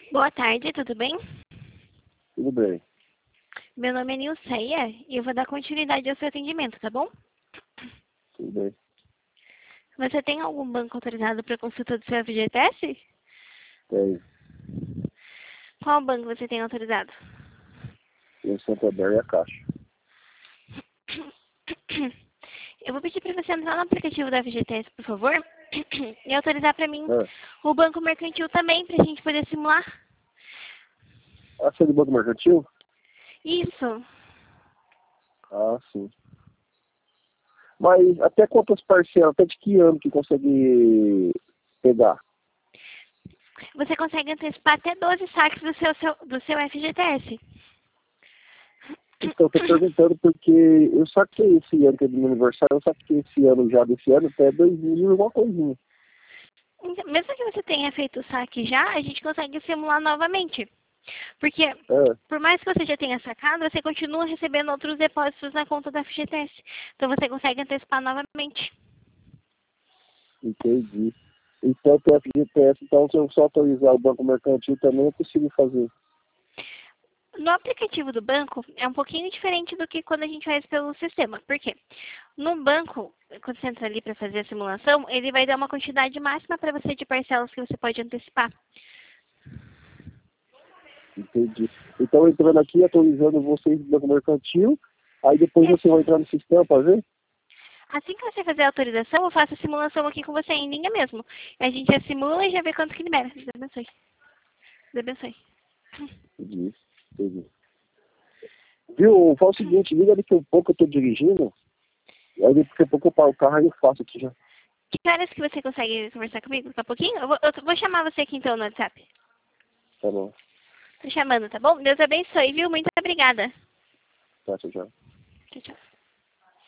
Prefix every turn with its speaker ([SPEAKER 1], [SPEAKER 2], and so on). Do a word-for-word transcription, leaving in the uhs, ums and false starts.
[SPEAKER 1] Boa tarde, tudo bem?
[SPEAKER 2] Tudo bem.
[SPEAKER 1] Meu nome é Nilceia e eu vou dar continuidade ao seu atendimento, tá bom?
[SPEAKER 2] Tudo bem.
[SPEAKER 1] Você tem algum banco autorizado para consulta do seu F G T S?
[SPEAKER 2] Tem.
[SPEAKER 1] Qual banco você tem autorizado?
[SPEAKER 2] Tem o Santander e a Caixa.
[SPEAKER 1] Eu vou pedir para você entrar no aplicativo da F G T S, por favor, e autorizar para mim
[SPEAKER 2] Ah,
[SPEAKER 1] o banco mercantil também, para a gente poder simular.
[SPEAKER 2] ah, você é do Banco Mercantil?
[SPEAKER 1] Isso.
[SPEAKER 2] Ah, sim. Mas até quantas parcelas, até de que ano que consegue pegar?
[SPEAKER 1] Você consegue antecipar até doze saques do seu, seu- do seu F G T S.
[SPEAKER 2] Então, eu tô perguntando porque eu saquei esse ano, que é do meu aniversário, eu saquei esse ano já, desse ano, até dois mil e alguma coisinha.
[SPEAKER 1] Então, mesmo que você tenha feito o saque já, a gente consegue simular novamente. Porque,
[SPEAKER 2] Ah,
[SPEAKER 1] por mais que você já tenha sacado, você continua recebendo outros depósitos na conta da F G T S. Então, você consegue antecipar novamente.
[SPEAKER 2] entendi. Então, tem F G T S, então se eu só autorizar o Banco Mercantil também, eu consigo fazer.
[SPEAKER 1] No aplicativo do banco, é um pouquinho diferente do que quando a gente faz pelo sistema. Por quê? No banco, quando você entra ali para fazer a simulação, ele vai dar uma quantidade máxima para você de parcelas que você pode antecipar.
[SPEAKER 2] Entendi. Então, entrando aqui, atualizando vocês do Banco Mercantil, aí depois você vai
[SPEAKER 1] Isso.
[SPEAKER 2] entrar no sistema para ver?
[SPEAKER 1] Assim que você fazer a autorização, eu faço a simulação aqui com você em linha mesmo. A gente já simula e já vê quanto que libera. Deus abençoe. Deus abençoe.
[SPEAKER 2] Entendi. Entendi. Viu? Fala o seguinte, liga daqui um pouco, eu tô dirigindo, aí daqui a pouco eu paro o carro e eu faço aqui já.
[SPEAKER 1] Que horas que você consegue conversar comigo? Daqui a pouquinho? Eu vou, eu vou chamar você aqui então no WhatsApp.
[SPEAKER 2] Tá bom.
[SPEAKER 1] Tô chamando, tá bom? Deus abençoe, viu? Muito obrigada.
[SPEAKER 2] Tá, tchau, tchau.
[SPEAKER 1] Tchau, tchau.